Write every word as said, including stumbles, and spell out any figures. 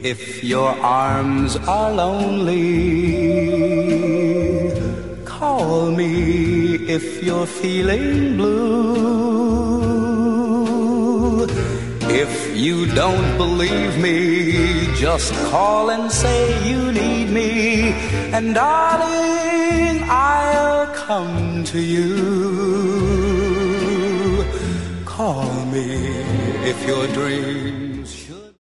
if your arms are lonely. Call me if you're feeling blue. If you don't believe me, just call and say you need me, and darling, I'll come to you. Call me if your dreams